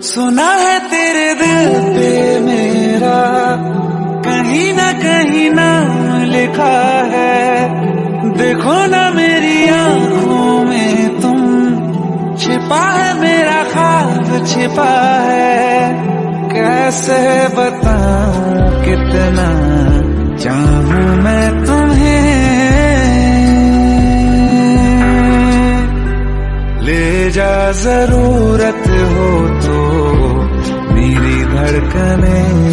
सुना है तेरे दिल पे मेरा कहीं ना कहीं नाम लिखा है। देखो ना मेरी आंखों में तुम, छिपा है मेरा ख्वाब छिपा है। कैसे बताऊं कितना चाहूं मैं तुम्हें, ले जा जरूरत हो तो मेरी धड़कने।